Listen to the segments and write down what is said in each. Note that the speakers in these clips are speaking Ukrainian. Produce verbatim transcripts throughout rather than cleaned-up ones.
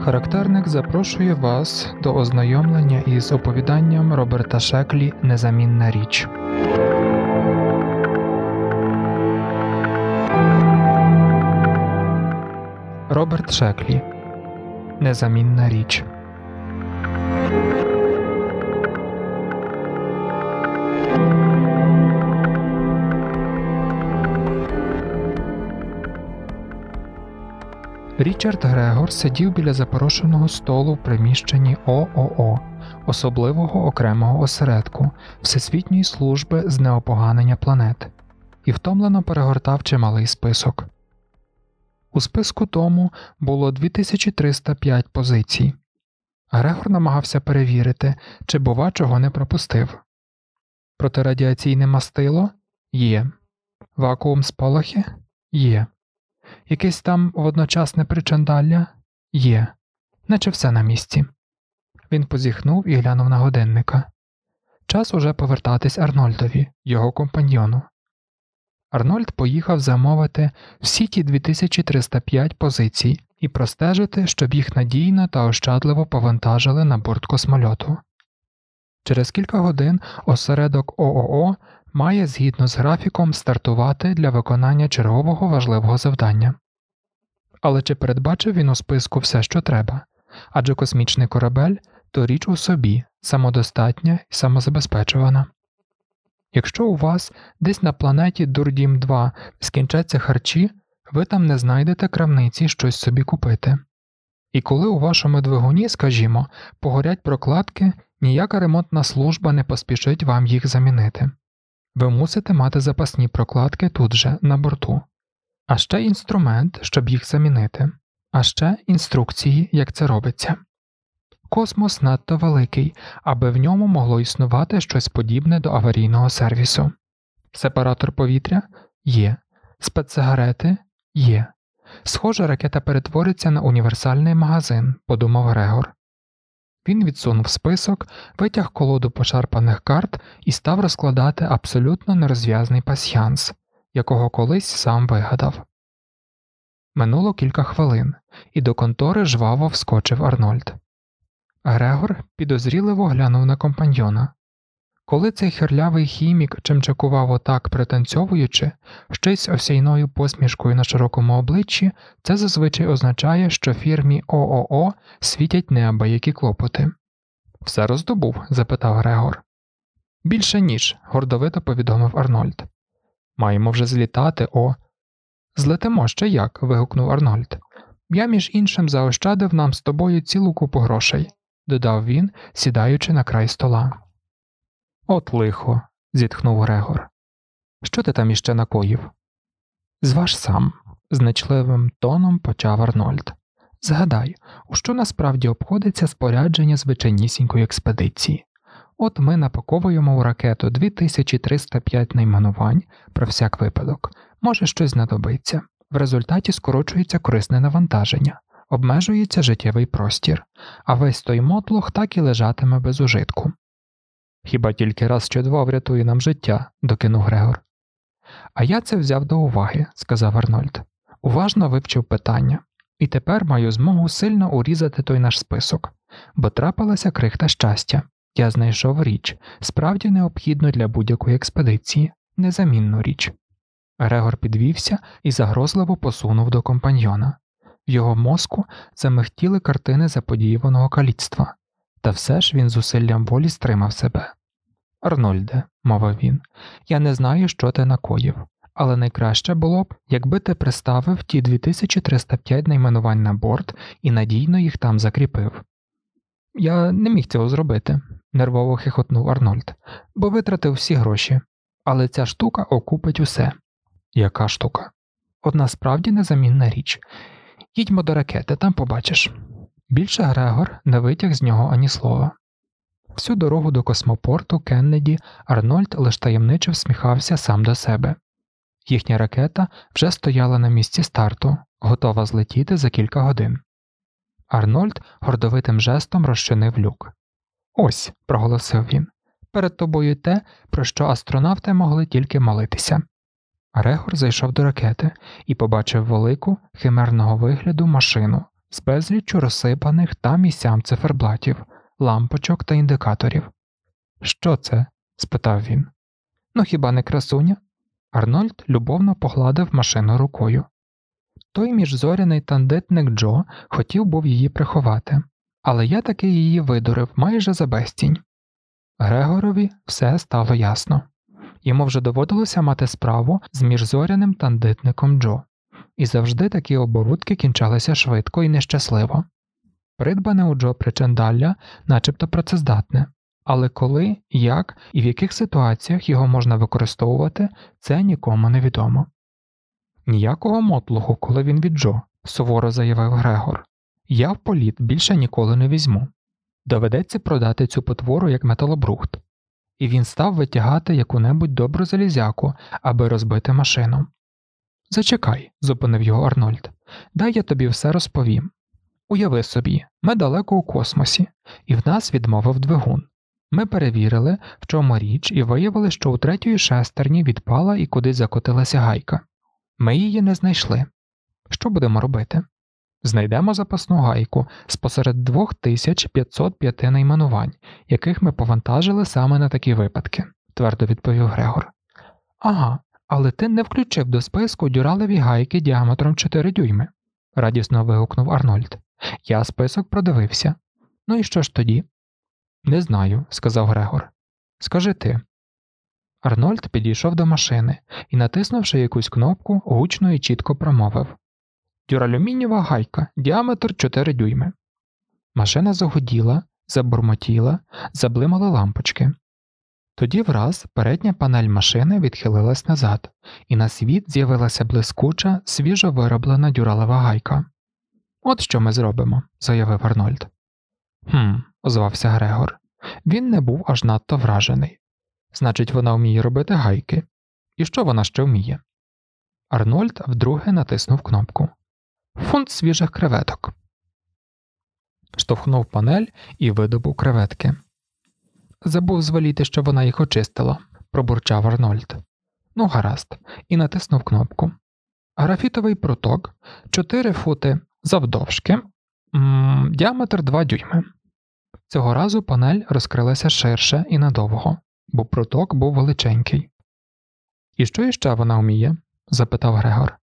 Характерник запрошує вас до ознайомлення із оповіданням Роберта Шеклі «Незамінна річ». Роберт Шеклі «Незамінна річ». Річард Грегор сидів біля запорошеного столу в приміщенні О О О, особливого окремого осередку Всесвітньої служби з неопоганення планет, і втомлено перегортав чималий список. У списку тому було дві тисячі триста п'ять позицій. Грегор намагався перевірити, чи, бува, чого не пропустив. Протирадіаційне мастило? Є. Вакуум спалахи? Є. Якесь там водночасне причандалля? Є. Наче все на місці. Він позіхнув і глянув на годинника. Час уже повертатись Арнольдові, його компаньйону. Арнольд поїхав замовити всі ті дві тисячі триста п'ять позицій і простежити, щоб їх надійно та ощадливо повантажили на борт космольоту. Через кілька годин осередок О О О має згідно з графіком стартувати для виконання чергового важливого завдання. Але чи передбачив він у списку все, що треба? Адже космічний корабель – то річ у собі, самодостатня і самозабезпечувана. Якщо у вас десь на планеті Дурдім два скінчаться харчі, ви там не знайдете крамниці щось собі купити. І коли у вашому двигуні, скажімо, погорять прокладки, ніяка ремонтна служба не поспішить вам їх замінити. Ви мусите мати запасні прокладки тут же, на борту. А ще інструмент, щоб їх замінити. А ще інструкції, як це робиться. Космос надто великий, аби в ньому могло існувати щось подібне до аварійного сервісу. Сепаратор повітря? Є. Спецсигарети? Є. Схоже, ракета перетвориться на універсальний магазин, подумав Грегор. Він відсунув список, витяг колоду пошарпаних карт і став розкладати абсолютно нерозв'язний пасьянс, якого колись сам вигадав. Минуло кілька хвилин, і до контори жваво вскочив Арнольд. Грегор підозріливо глянув на компаньйона. Коли цей хирлявий хімік чимчакував отак пританцьовуючи, щось осяйною посмішкою на широкому обличчі, це зазвичай означає, що фірмі О О О світять неабиякі клопоти. «Все роздобув?» – запитав Грегор. «Більше ніж», – гордовито повідомив Арнольд. «Маємо вже злітати, о...» «Злетимо ще як?» – вигукнув Арнольд. «Я, між іншим, заощадив нам з тобою цілу купу грошей», – додав він, сідаючи на край стола. «От лихо», – зітхнув Грегор. «Що ти там іще накоїв?» «Зваж сам», – значливим тоном почав Арнольд. «Згадай, у що насправді обходиться спорядження звичайнісінької експедиції. От ми напаковуємо у ракету дві тисячі триста п'ять найменувань, про всяк випадок. Може, щось знадобиться. В результаті скорочується корисне навантаження, обмежується життєвий простір, а весь той мотлох так і лежатиме без ужитку». «Хіба тільки раз чи два врятує нам життя», – докинув Грегор. «А я це взяв до уваги», – сказав Арнольд. «Уважно вивчив питання. І тепер маю змогу сильно урізати той наш список. Бо трапилася крихта щастя. Я знайшов річ, справді необхідну для будь-якої експедиції, незамінну річ». Грегор підвівся і загрозливо посунув до компаньйона. В його мозку замихтіли картини заподіюваного каліцтва. Та все ж він зусиллям волі стримав себе. «Арнольде», – мовив він, – «я не знаю, що ти накоїв, але найкраще було б, якби ти приставив ті дві тисячі триста п'ять найменувань на борт і надійно їх там закріпив». «Я не міг цього зробити», – нервово хихотнув Арнольд, – «бо витратив всі гроші. Але ця штука окупить усе». «Яка штука?» «Одна справді незамінна річ. Їдьмо до ракети, там побачиш». Більше Грегор не витяг з нього ані слова. Всю дорогу до космопорту Кеннеді Арнольд лиш таємниче всміхався сам до себе. Їхня ракета вже стояла на місці старту, готова злетіти за кілька годин. Арнольд гордовитим жестом розчинив люк. «Ось», – проголосив він, – «перед тобою те, про що астронавти могли тільки молитися». Грегор зайшов до ракети і побачив велику, химерного вигляду машину з безліччю розсипаних там і сям циферблатів, лампочок та індикаторів. «Що це?» – спитав він. «Ну хіба не красуня?» Арнольд любовно погладив машину рукою. Той міжзоряний тандетник Джо хотів був її приховати, але я таки її видурив майже за безцінь. Грегорові все стало ясно. Йому вже доводилося мати справу з міжзоряним тандетником Джо. І завжди такі оборудки кінчалися швидко і нещасливо. Придбане у Джо причандалля начебто працездатне, але коли, як і в яких ситуаціях його можна використовувати, це нікому не відомо. «Ніякого мотлуху, коли він від Джо», – суворо заявив Грегор. «Я в політ більше ніколи не візьму. Доведеться продати цю потвору як металобрухт». І він став витягати яку-небудь добру залізяку, аби розбити машину. «Зачекай», – зупинив його Арнольд. «Дай я тобі все розповім. Уяви собі, ми далеко у космосі, і в нас відмовив двигун. Ми перевірили, в чому річ, і виявили, що у третьої шестерні відпала і кудись закотилася гайка. Ми її не знайшли. Що будемо робити? Знайдемо запасну гайку спосеред двох тисяч п'ятсот п'ять найменувань, яких ми повантажили саме на такі випадки», – твердо відповів Грегор. «Ага, але ти не включив до списку дюралеві гайки діаметром чотири дюйми», – радісно вигукнув Арнольд. «Я список продивився. Ну і що ж тоді?» «Не знаю», – сказав Грегор. «Скажи ти». Арнольд підійшов до машини і, натиснувши якусь кнопку, гучно і чітко промовив: «Дюралюмінієва гайка, діаметр чотири дюйми». Машина загуділа, забурмотіла, заблимали лампочки. Тоді враз передня панель машини відхилилась назад, і на світ з'явилася блискуча, свіжо вироблена дюралева гайка. «От що ми зробимо», – заявив Арнольд. «Хм», – озвався Грегор. Він не був аж надто вражений. «Значить, вона вміє робити гайки. І що вона ще вміє?» Арнольд вдруге натиснув кнопку. «Фунт свіжих креветок». Штовхнув панель і видобув креветки. «Забув звеліти, що вона їх очистила», – пробурчав Арнольд. «Ну, гаразд», і натиснув кнопку. «Графітовий пруток, чотири фути завдовжки, м-м, діаметр два дюйми». Цього разу панель розкрилася ширше і надовго, бо пруток був величенький. «І що іще вона вміє?» – запитав Грегор.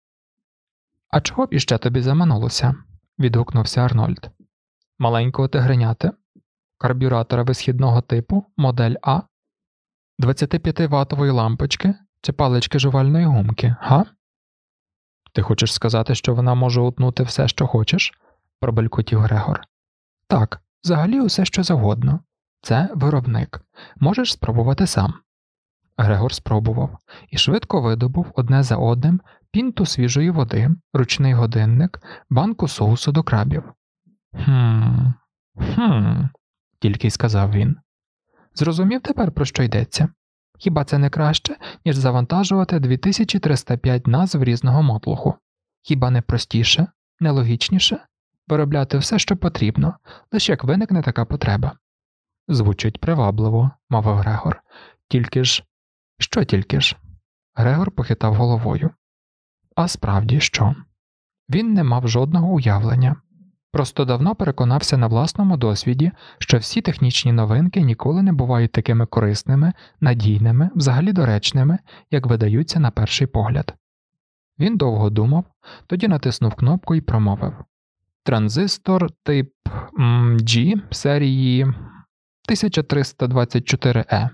«А чого б іще тобі заманулося?» – відгукнувся Арнольд. «Маленького тигреняти? Карбюратора висхідного типу, модель А? двадцятип'ятиватової лампочки чи палички жувальної гумки, га?» «Ти хочеш сказати, що вона може утнути все, що хочеш?» – пробелькотів Грегор. «Так, взагалі усе, що завгодно. Це виробник. Можеш спробувати сам». Грегор спробував і швидко видобув одне за одним пінту свіжої води, ручний годинник, банку соусу до крабів. «Хм, хм», – тільки й сказав він. «Зрозумів тепер, про що йдеться? Хіба це не краще, ніж завантажувати дві тисячі триста п'ять назв різного мотлуху? Хіба не простіше, не логічніше? Виробляти все, що потрібно, лише як виникне така потреба». «Звучить привабливо», – мовив Грегор. «Тільки ж…» «Що тільки ж?» Грегор похитав головою. А справді що? Він не мав жодного уявлення. Просто давно переконався на власному досвіді, що всі технічні новинки ніколи не бувають такими корисними, надійними, взагалі доречними, як видаються на перший погляд. Він довго думав, тоді натиснув кнопку і промовив: «Транзистор тип G серії тисяча триста двадцять чотири Е».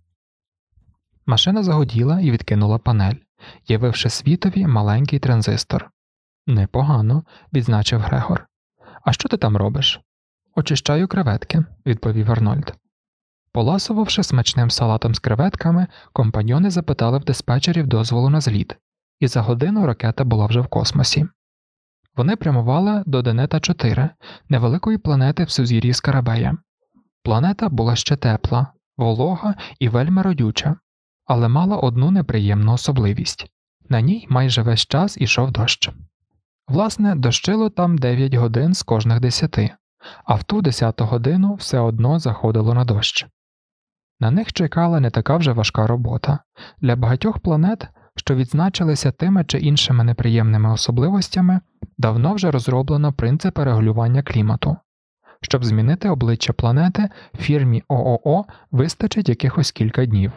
Машина загуділа і відкинула панель, явивши світові маленький транзистор. «Непогано», – відзначив Грегор. «А що ти там робиш?» «Очищаю креветки», – відповів Арнольд. Поласувавши смачним салатом з креветками, компаньйони запитали в диспетчерів дозволу на зліт, і за годину ракета була вже в космосі. Вони прямували до Денета чотири, невеликої планети в сузір'ї Скарабея. Планета була ще тепла, волога і вельми родюча, але мала одну неприємну особливість. На ній майже весь час ішов дощ. Власне, дощило там дев'ять годин з кожних десяти, а в ту десяту годину все одно заходило на дощ. На них чекала не така вже важка робота. Для багатьох планет що відзначилися тими чи іншими неприємними особливостями, давно вже розроблено принципи регулювання клімату. Щоб змінити обличчя планети, фірмі ООО вистачить якихось кілька днів.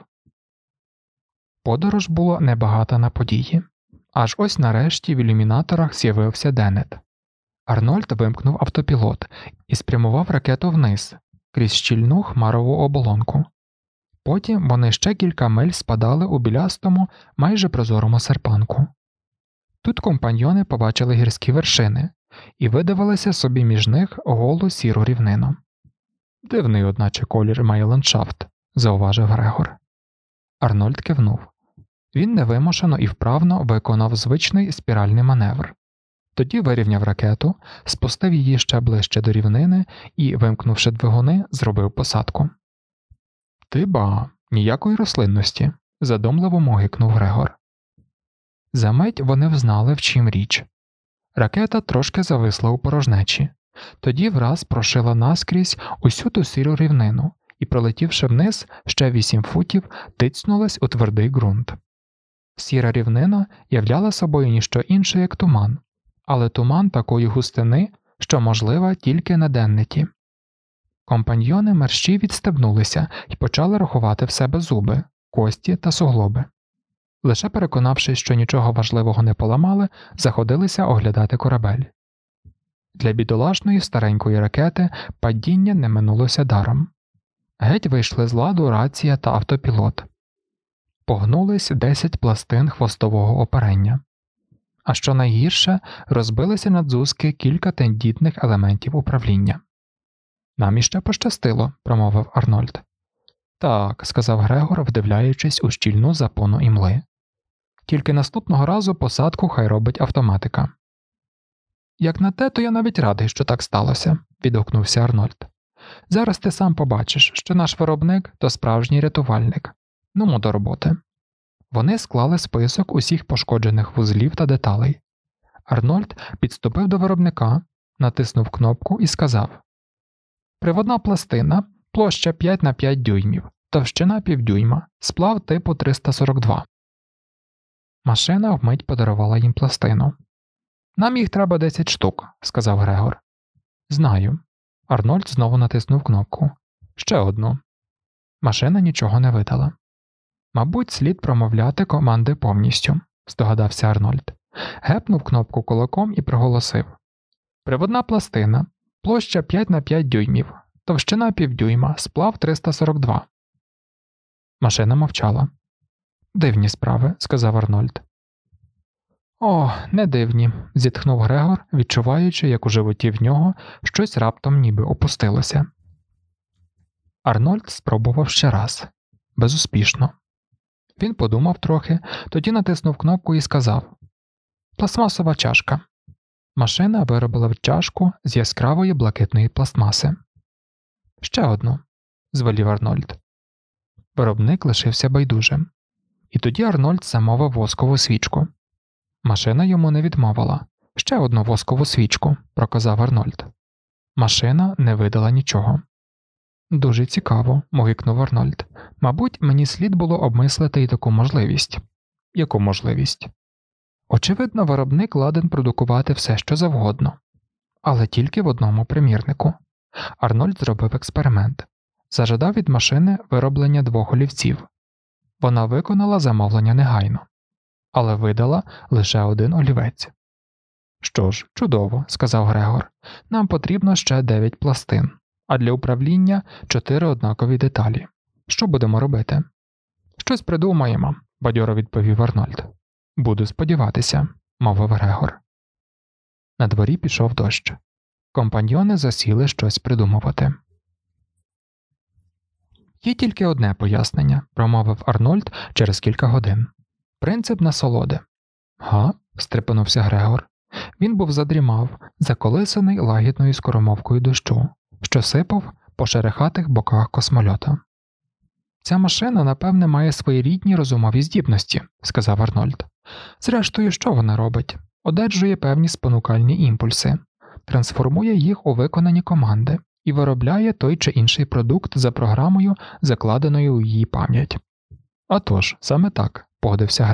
Подорож була небагата на події. Аж ось нарешті в ілюмінаторах з'явився Деннет. Арнольд вимкнув автопілот і спрямував ракету вниз, крізь щільну хмарову оболонку. Потім вони ще кілька миль спадали у білястому, майже прозорому серпанку. Тут компаньйони побачили гірські вершини і видивилися собі між них голу сіру рівнину. «Дивний, одначе, колір має ландшафт», – зауважив Грегор. Арнольд кивнув. Він невимушено і вправно виконав звичний спіральний маневр. Тоді вирівняв ракету, спустив її ще ближче до рівнини і, вимкнувши двигуни, зробив посадку. «Ти ба, ніякої рослинності», – задумливо могикнув Грегор. Замить вони взнали, в чим річ. Ракета трошки зависла у порожнечі, тоді враз прошила наскрізь усю ту сіру рівнину і, пролетівши вниз ще вісім футів, тицнулась у твердий ґрунт. Сіра рівнина являла собою ніщо інше, як туман, але туман такої густини, що можлива тільки на Деннеті. Компаньйони мерщій відстебнулися і почали рахувати в себе зуби, кості та суглоби. Лише переконавшись, що нічого важливого не поламали, заходилися оглядати корабель. Для бідолашної старенької ракети падіння не минулося даром. Геть вийшли з ладу рація та автопілот. Погнулись десять пластин хвостового оперення. А що найгірше, розбилися на дзузки кілька тендітних елементів управління. «Нам іще пощастило», – промовив Арнольд. «Так», – сказав Грегор, вдивляючись у щільну запону імли. «Тільки наступного разу посадку хай робить автоматика». «Як на те, то я навіть радий, що так сталося», – відгукнувся Арнольд. «Зараз ти сам побачиш, що наш виробник – то справжній рятувальник. Нумо до роботи». Вони склали список усіх пошкоджених вузлів та деталей. Арнольд підступив до виробника, натиснув кнопку і сказав: «Приводна пластина, площа п'ять на п'ять дюймів, товщина півдюйма, сплав типу триста сорок два». Машина вмить подарувала їм пластину. «Нам їх треба десять штук», – сказав Грегор. «Знаю». Арнольд знову натиснув кнопку. «Ще одну». Машина нічого не видала. «Мабуть, слід промовляти команди повністю», – здогадався Арнольд. Гепнув кнопку кулаком і проголосив: «Приводна пластина, площа п'ять на п'ять дюймів, товщина півдюйма, сплав триста сорок два». Машина мовчала. «Дивні справи», – сказав Арнольд. «О, не дивні», – зітхнув Грегор, відчуваючи, як у животі в нього щось раптом ніби опустилося. Арнольд спробував ще раз. Безуспішно. Він подумав трохи, тоді натиснув кнопку і сказав: «Пластмасова чашка». Машина виробила чашку з яскравої блакитної пластмаси. «Ще одну», – звелів Арнольд. Виробник лишився байдужим. І тоді Арнольд замовив воскову свічку. Машина йому не відмовила. «Ще одну воскову свічку», – проказав Арнольд. Машина не видала нічого. «Дуже цікаво», – могикнув Арнольд. «Мабуть, мені слід було обмислити й таку можливість». «Яку можливість?» Очевидно, виробник ладен продукувати все, що завгодно. Але тільки в одному примірнику. Арнольд зробив експеримент. Зажадав від машини вироблення двох олівців. Вона виконала замовлення негайно. Але видала лише один олівець. «Що ж, чудово», – сказав Грегор. «Нам потрібно ще дев'ять пластин, а для управління чотири однакові деталі. Що будемо робити?» «Щось придумаємо», – бадьоро відповів Арнольд. «Буду сподіватися», – мовив Грегор. На дворі пішов дощ. Компаньйони засіли щось придумувати. «Є тільки одне пояснення», – промовив Арнольд через кілька годин. «Принцип насолоди». «Га?» – стрепенувся Грегор. Він був задрімав, заколисаний лагідною скоромовкою дощу, що сипав по шерехатих боках космольота. «Ця машина, напевне, має свої рідні розумові здібності», – сказав Арнольд. «Зрештою, що вона робить? Одержує певні спонукальні імпульси, трансформує їх у виконані команди і виробляє той чи інший продукт за програмою, закладеною у її пам'ять». «А тож, саме так», – погодився Грегор.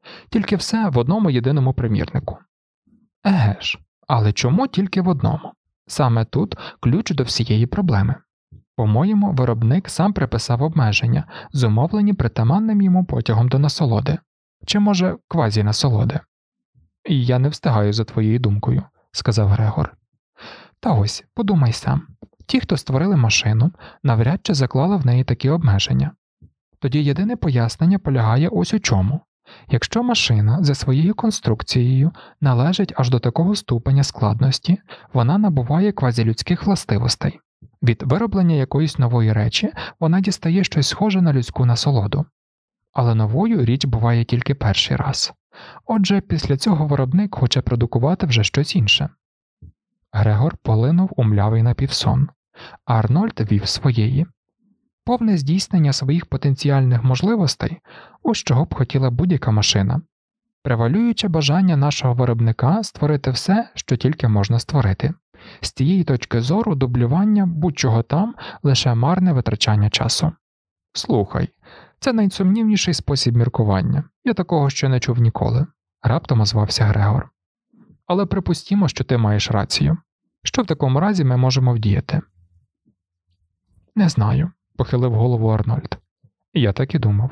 Тільки все в одному єдиному примірнику. Еге ж, але чому тільки в одному? Саме тут ключ до всієї проблеми. По-моєму, виробник сам приписав обмеження, зумовлені притаманним йому потягом до насолоди. Чи, може, квазі-насолоди? «Я не встигаю за твоєю думкою», – сказав Грегор. «Та ось, подумай сам. Ті, хто створили машину, навряд чи заклали в неї такі обмеження. Тоді єдине пояснення полягає ось у чому. Якщо машина за своєю конструкцією належить аж до такого ступеня складності, вона набуває квазілюдських властивостей. Від вироблення якоїсь нової речі вона дістає щось схоже на людську насолоду. Але новою річ буває тільки перший раз. Отже, після цього виробник хоче продукувати вже щось інше». Грегор полинув у млявий напівсон, а Арнольд вів своєї. Повне здійснення своїх потенціальних можливостей – ось чого б хотіла будь-яка машина. Превалююче бажання нашого виробника створити все, що тільки можна створити. З цієї точки зору дублювання будь-чого там – лише марне витрачання часу. «Слухай, це найсумнівніший спосіб міркування. Я такого ще не чув ніколи», – раптом озвався Грегор. «Але припустімо, що ти маєш рацію. Що в такому разі ми можемо вдіяти?» «Не знаю», – похилив голову Арнольд. «Я так і думав».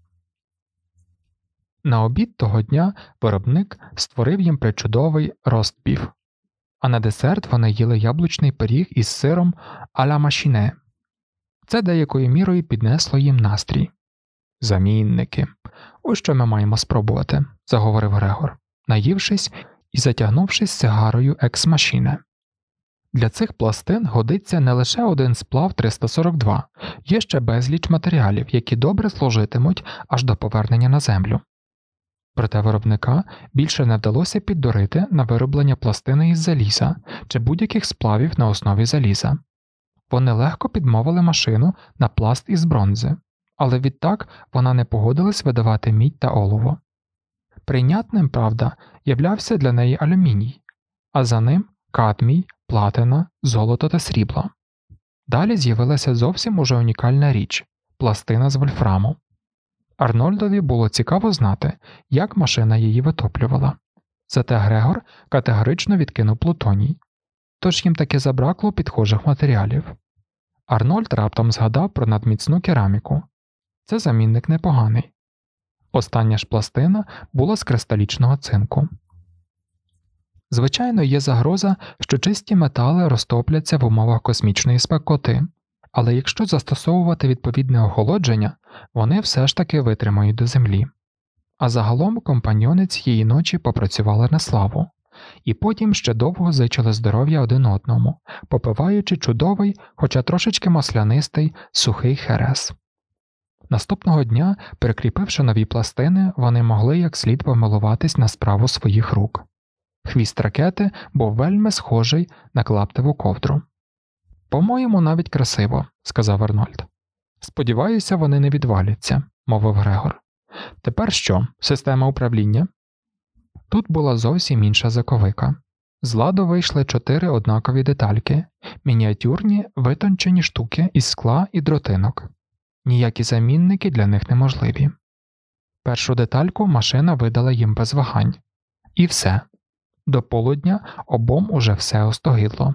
На обід того дня виробник створив їм причудовий рост-біф, а на десерт вони їли яблучний пиріг із сиром а-ля машіне. Це деякою мірою піднесло їм настрій. «Замінники. Ось що ми маємо спробувати», – заговорив Грегор, наївшись і затягнувшись сигарою екс-машіне. «Для цих пластин годиться не лише один сплав триста сорок два, є ще безліч матеріалів, які добре служитимуть аж до повернення на землю». Проте виробника більше не вдалося піддурити на вироблення пластини із заліза чи будь-яких сплавів на основі заліза. Вони легко підмовили машину на пласт із бронзи, але відтак вона не погодилась видавати мідь та олово. Прийнятним, правда, являвся для неї алюміній, а за ним кадмій, платина, золото та срібло. Далі з'явилася зовсім уже унікальна річ – пластина з вольфраму. Арнольдові було цікаво знати, як машина її витоплювала. Зате Грегор категорично відкинув плутоній. Тож їм таки забракло підхожих матеріалів. Арнольд раптом згадав про надміцну кераміку. Це замінник непоганий. Остання ж пластина була з кристалічного цинку. Звичайно, є загроза, що чисті метали розтопляться в умовах космічної спекоти, але якщо застосовувати відповідне охолодження, вони все ж таки витримають до землі. А загалом компаньйони цієї ночі попрацювали на славу, і потім ще довго зичили здоров'я один одному, попиваючи чудовий, хоча трошечки маслянистий, сухий херес. Наступного дня, прикріпивши нові пластини, вони могли як слід помилуватись на справу своїх рук. Хвіст ракети був вельми схожий на клаптеву ковдру. «По-моєму, навіть красиво», – сказав Арнольд. «Сподіваюся, вони не відваляться», – мовив Грегор. «Тепер що, система управління?» Тут була зовсім інша заковика. З ладу вийшли чотири однакові детальки, мініатюрні, витончені штуки із скла і дротинок. Ніякі замінники для них неможливі. Першу детальку машина видала їм без вагань. І все. До полудня обом уже все остогидло.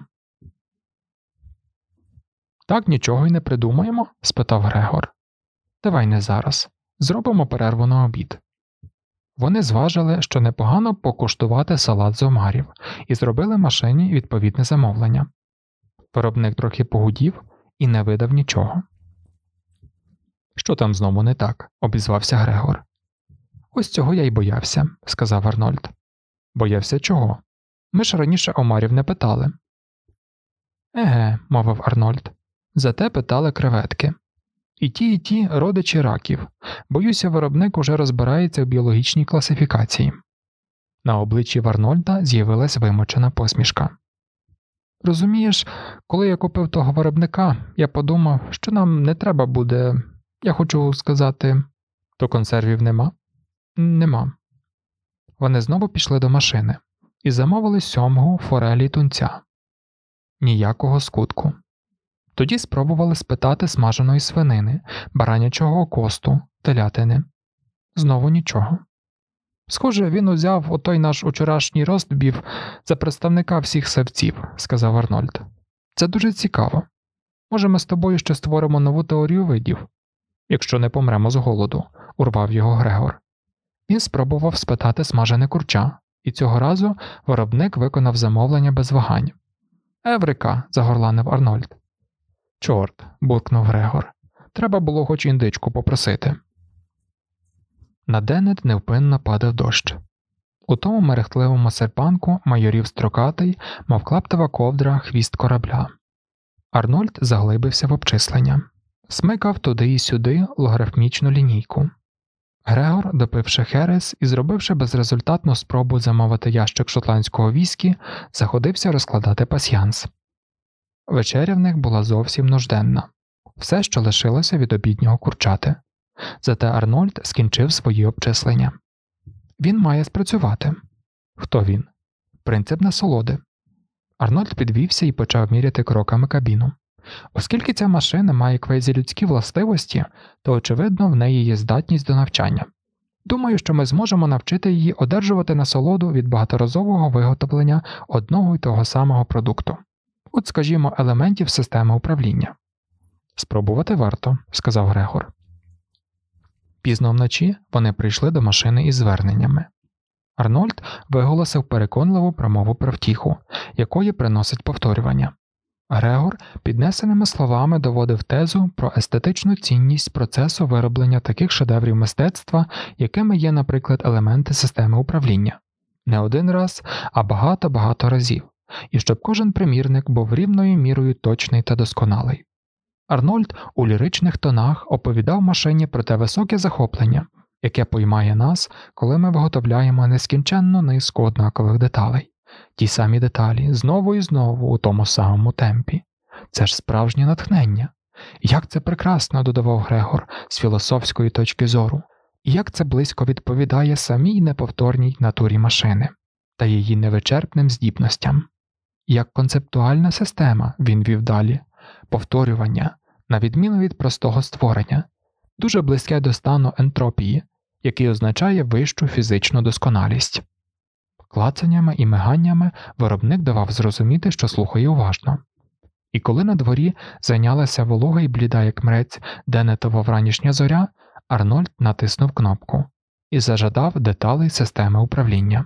«Так нічого й не придумаємо?» – спитав Грегор. «Давай не зараз. Зробимо перерву на обід». Вони зважили, що непогано покуштувати салат з омарів, і зробили машині відповідне замовлення. Виробник трохи погудів і не видав нічого. «Що там знову не так?» – обізвався Грегор. «Ось цього я й боявся», – сказав Арнольд. «Боявся чого? Ми ж раніше омарів не питали». «Еге», – мовив Арнольд, – «зате питали креветки. І ті, і ті родичі раків. Боюся, виробник уже розбирається в біологічній класифікації». На обличчі в Арнольда з'явилась вимучена посмішка. «Розумієш, коли я купив того виробника, я подумав, що нам не треба буде, я хочу сказати, то консервів нема?» «Нема». Вони знову пішли до машини і замовили сьомгу, форелі й тунця. Ніякого скутку. Тоді спробували спитати смаженої свинини, баранячого окосту, телятини. Знову нічого. Схоже, він узяв отой наш учорашній розбів за представника всіх савців, сказав Арнольд. Це дуже цікаво. Може, ми з тобою ще створимо нову теорію видів? Якщо не помремо з голоду, урвав його Грегор. Він спробував спитати смажене курча, і цього разу виробник виконав замовлення без вагань. Еврика, загорланив Арнольд. Чорт, буркнув Грегор. Треба було хоч індичку попросити. На Денет невпинно падав дощ. У тому мерехтливому серпанку майорів строкатий, мов клаптева ковдра, хвіст корабля. Арнольд заглибився в обчислення. Смикав туди і сюди логарифмічну лінійку. Грегор, допивши херес і зробивши безрезультатну спробу замовити ящик шотландського віскі, заходився розкладати пасьянс. Вечеря в них була зовсім нужденна. Все, що лишилося від обіднього курчати. Зате Арнольд скінчив свої обчислення. Він має спрацювати. Хто він? Принцип насолоди. Арнольд підвівся і почав міряти кроками кабіну. Оскільки ця машина має квазілюдські властивості, то, очевидно, в неї є здатність до навчання. Думаю, що ми зможемо навчити її одержувати насолоду від багаторазового виготовлення одного й того самого продукту. От, скажімо, елементів системи управління. «Спробувати варто», – сказав Грегор. Пізно вночі вони прийшли до машини із зверненнями. Арнольд виголосив переконливу промову про втіху, якої приносить повторювання. Грегор піднесеними словами доводив тезу про естетичну цінність процесу вироблення таких шедеврів мистецтва, якими є, наприклад, елементи системи управління. Не один раз, а багато-багато разів, і щоб кожен примірник був рівною мірою точний та досконалий. Арнольд у ліричних тонах оповідав машині про те високе захоплення, яке поймає нас, коли ми виготовляємо нескінченну низку однакових деталей. Ті самі деталі, знову і знову, у тому самому темпі. Це ж справжнє натхнення. Як це прекрасно, додавав Грегор, з філософської точки зору. І як це близько відповідає самій неповторній натурі машини та її невичерпним здібностям. Як концептуальна система, він вів далі, повторювання, на відміну від простого створення, дуже близьке до стану ентропії, який означає вищу фізичну досконалість. Клацаннями і миганнями виробник давав зрозуміти, що слухає уважно. І коли на дворі зайнялася волога й бліда, як мрець, денетова вранішня зоря, Арнольд натиснув кнопку і зажадав деталей системи управління.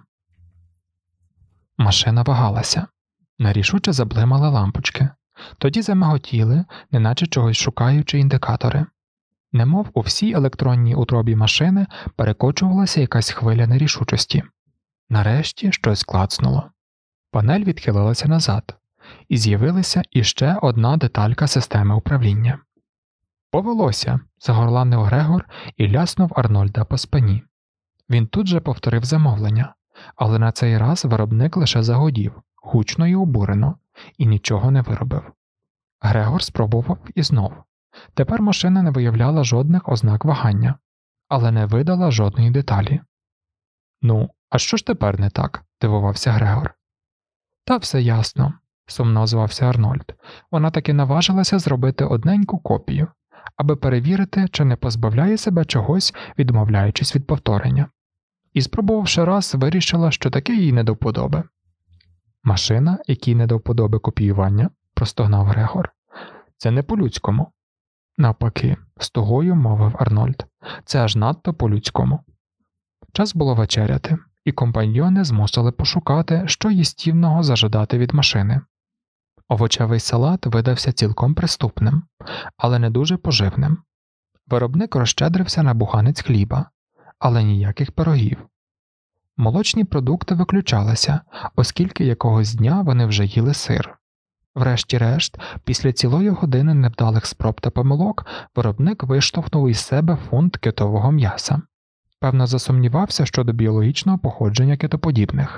Машина вагалася. Нерішуче заблимали лампочки. Тоді замиготіли, неначе чогось шукаючи індикатори. Немов у всій електронній утробі машини перекочувалася якась хвиля нерішучості. Нарешті щось клацнуло. Панель відхилилася назад, і з'явилася іще одна деталька системи управління. «Повелося!» – загорланив Грегор і ляснув Арнольда по спині. Він тут же повторив замовлення, але на цей раз виробник лише загодів, гучно і обурено, і нічого не виробив. Грегор спробував і знов. Тепер машина не виявляла жодних ознак вагання, але не видала жодної деталі. «Ну, а що ж тепер не так?» – дивувався Грегор. «Та все ясно», – сумно озвався Арнольд. «Вона таки наважилася зробити одненьку копію, аби перевірити, чи не позбавляє себе чогось, відмовляючись від повторення. І спробувавши раз, вирішила, що таке їй не до вподоби». «Машина, якій не до вподоби копіювання?» – простогнав Грегор. «Це не по-людському». «Навпаки», – з тугою мовив Арнольд. «Це аж надто по-людському». Час було вечеряти, і компаньйони змусили пошукати, що їстівного зажадати від машини. Овочевий салат видався цілком приступним, але не дуже поживним. Виробник розщедрився на буханець хліба, але ніяких пирогів. Молочні продукти виключалися, оскільки якогось дня вони вже їли сир. Врешті-решт, після цілої години невдалих спроб та помилок, виробник виштовхнув із себе фунт китового м'яса. Певно, засумнівався щодо біологічного походження китоподібних.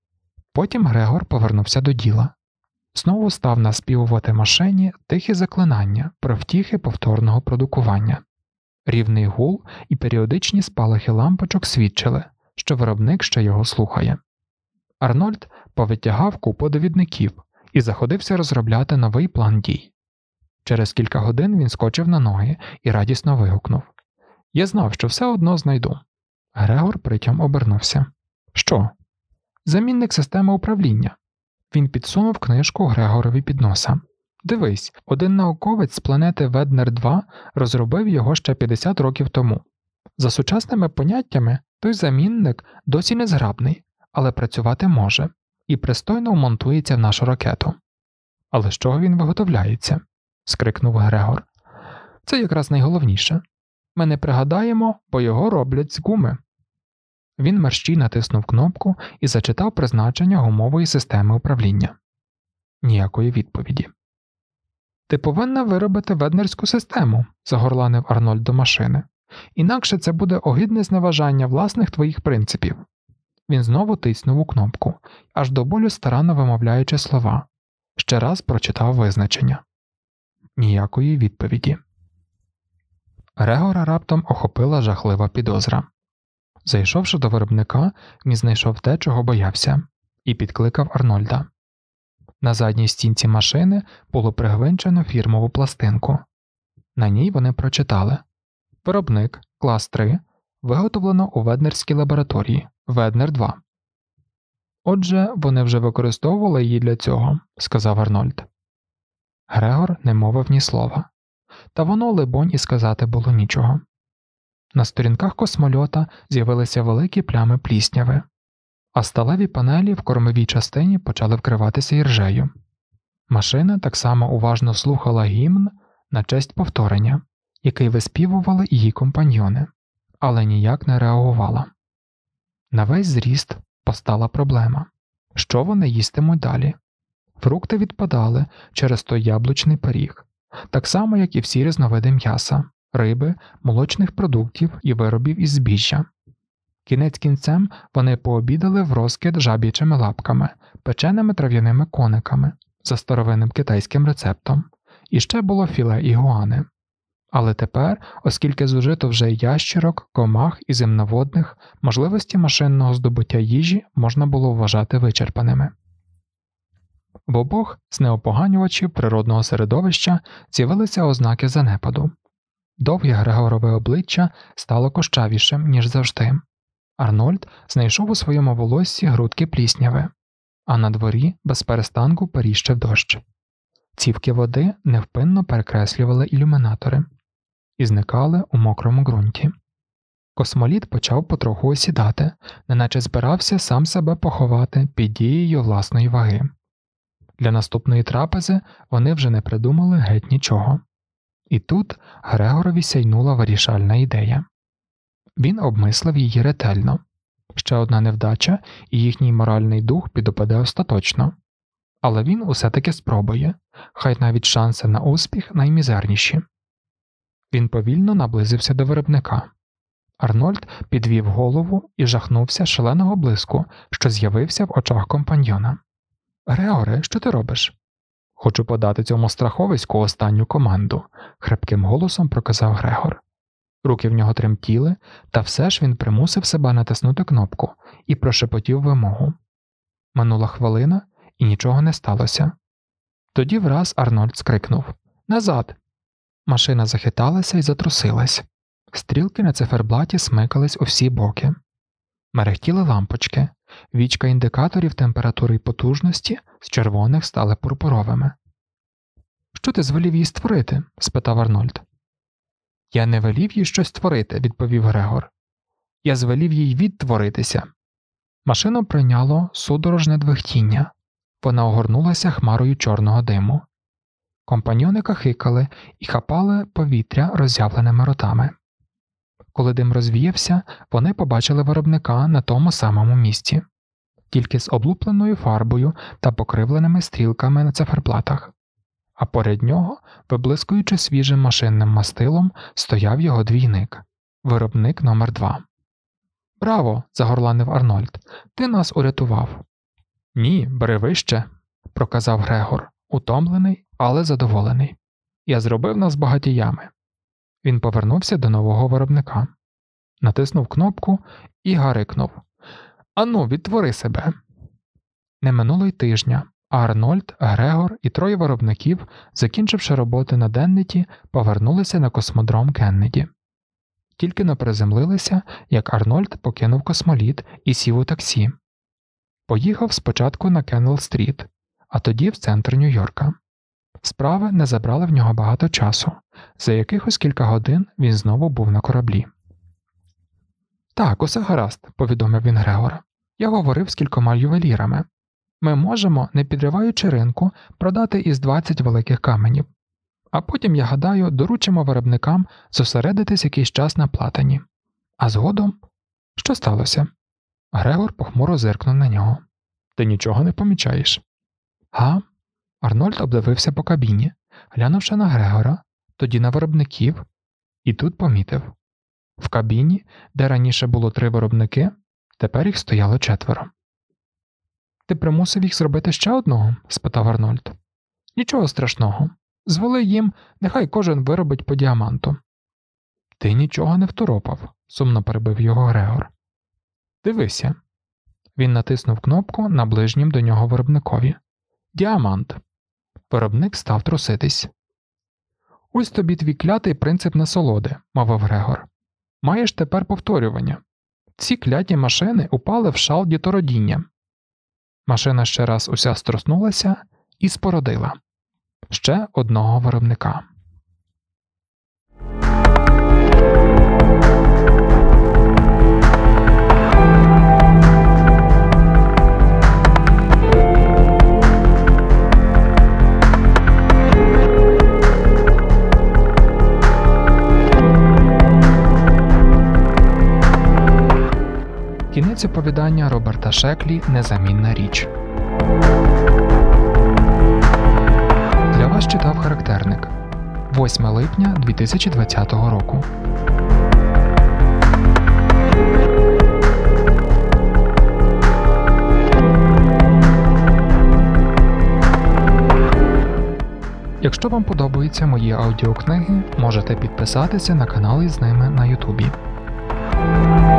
Потім Грегор повернувся до діла. Знову став наспівувати машині тихі заклинання про втіхи повторного продукування. Рівний гул і періодичні спалахи лампочок свідчили, що виробник ще його слухає. Арнольд повитягав купу довідників і заходився розробляти новий план дій. Через кілька годин він скочив на ноги і радісно вигукнув: «Я знав, що все одно знайду». Грегор притьом обернувся. Що? Замінник системи управління. Він підсунув книжку Грегорові під носа. Дивись, один науковець з планети Веднер два розробив його ще п'ятдесят років тому. За сучасними поняттями, той замінник досі незграбний, але працювати може і пристойно вмонтується в нашу ракету. Але з чого він виготовляється? Скрикнув Грегор. Це якраз найголовніше. Ми не пригадаємо, бо його роблять з гуми. Він мерщій натиснув кнопку і зачитав призначення гумової системи управління. Ніякої відповіді. «Ти повинна виробити веднерську систему», – загорланив Арнольд до машини. «Інакше це буде огидне зневажання власних твоїх принципів». Він знову тиснув у кнопку, аж до болю старанно вимовляючи слова. Ще раз прочитав визначення. Ніякої відповіді. Грегора раптом охопила жахлива підозра. Зайшовши до виробника, він знайшов те, чого боявся, і підкликав Арнольда. На задній стінці машини було пригвинчено фірмову пластинку. На ній вони прочитали: «Виробник, клас три, виготовлено у Веднерській лабораторії, Веднер два». «Отже, вони вже використовували її для цього», – сказав Арнольд. Грегор не мовив ні слова. Та воно, либонь, і сказати було нічого. На сторінках космольота з'явилися великі плями плісняви, а сталеві панелі в кормовій частині почали вкриватися іржею. Машина так само уважно слухала гімн на честь повторення, який виспівували її компаньйони, але ніяк не реагувала. На весь зріст постала проблема. Що вони їстимуть далі? Фрукти відпадали через той яблучний пиріг, так само, як і всі різновиди м'яса, риби, молочних продуктів і виробів із збіжжя. Кінець кінцем вони пообідали в розкид жаб'ячими лапками, печеними трав'яними кониками за старовинним китайським рецептом, і ще було філе ігуани. Але тепер, оскільки зужито вже ящерок, комах і земноводних, можливості машинного здобуття їжі можна було вважати вичерпаними. В обох знеопоганювачів природного середовища з'явилися ознаки занепаду. Довге Грегорове обличчя стало кощавішим, ніж завжди. Арнольд знайшов у своєму волоссі грудки плісняви, а на дворі безперестанку періщив дощ. Цівки води невпинно перекреслювали ілюмінатори і зникали у мокрому ґрунті. Космоліт почав потроху осідати, неначе збирався сам себе поховати під дією власної ваги. Для наступної трапези вони вже не придумали геть нічого. І тут Грегорові сяйнула вирішальна ідея. Він обмислив її ретельно. Ще одна невдача, і їхній моральний дух підопаде остаточно. Але він усе-таки спробує, хай навіть шанси на успіх наймізерніші. Він повільно наблизився до виробника. Арнольд підвів голову і жахнувся шаленого блиску, що з'явився в очах компаньйона. «Грегоре, що ти робиш?» «Хочу подати цьому страховиську останню команду», – хрипким голосом проказав Грегор. Руки в нього тремтіли, та все ж він примусив себе натиснути кнопку і прошепотів вимогу. Минула хвилина, і нічого не сталося. Тоді враз Арнольд скрикнув: «Назад!» Машина захиталася і затрусилась. Стрілки на циферблаті смикались у всі боки. Мерехтіли лампочки. Вічка індикаторів температури й потужності з червоних стали пурпуровими. «Що ти звелів їй створити?» – спитав Арнольд. «Я не велів їй щось створити», – відповів Грегор. «Я звелів їй відтворитися». Машину прийняло судорожне двихтіння. Вона огорнулася хмарою чорного диму. Компаньйони кахикали і хапали повітря роззявленими ротами. Коли дим розвіявся, вони побачили виробника на тому самому місці, тільки з облупленою фарбою та покривленими стрілками на циферблатах. А поряд нього, виблискуючи свіжим машинним мастилом, стояв його двійник – виробник номер два. «Браво!» – загорланив Арнольд. «Ти нас урятував». «Ні, бери вище», – проказав Грегор, утомлений, але задоволений. «Я зробив нас багатіями». Він повернувся до нового виробника, натиснув кнопку і гарикнув: «Ану, відтвори себе!» Не минуло й тижня, а Арнольд, Грегор і троє виробників, закінчивши роботи на Деннеті, повернулися на космодром Кеннеді. Тільки но приземлилися, як Арнольд покинув космоліт і сів у таксі. Поїхав спочатку на Кеннелл-стріт, а тоді в центр Нью-Йорка. Справи не забрали в нього багато часу. За якихось кілька годин він знову був на кораблі. «Так, усе гаразд», – повідомив він Грегора. «Я говорив з кількома ювелірами. Ми можемо, не підриваючи ринку, продати із двадцять великих каменів. А потім, я гадаю, доручимо виробникам зосередитись якийсь час на платині. А згодом? Що сталося?» Грегор похмуро зиркнув на нього. «Ти нічого не помічаєш?» «Га?» Арнольд обдивився по кабіні, глянувши на Грегора, тоді на виробників, і тут помітив. В кабіні, де раніше було три виробники, тепер їх стояло четверо. «Ти примусив їх зробити ще одного?» – спитав Арнольд. «Нічого страшного. Звели їм, нехай кожен виробить по діаманту». «Ти нічого не второпав», – сумно перебив його Грегор. «Дивися». Він натиснув кнопку на ближнім до нього виробникові. «Діамант». Виробник став труситись. «Ось тобі твій клятий принцип насолоди», – мовив Грегор. «Маєш тепер повторювання. Ці кляті машини упали в шал дітородіння». Машина ще раз уся струснулася і спородила ще одного виробника. Кінець оповідання Роберта Шеклі «Незамінна річ». Для вас читав Характерник. восьме липня дві тисячі двадцятого року. Якщо вам подобаються мої аудіокниги, можете підписатися на канал із ними на Ютубі.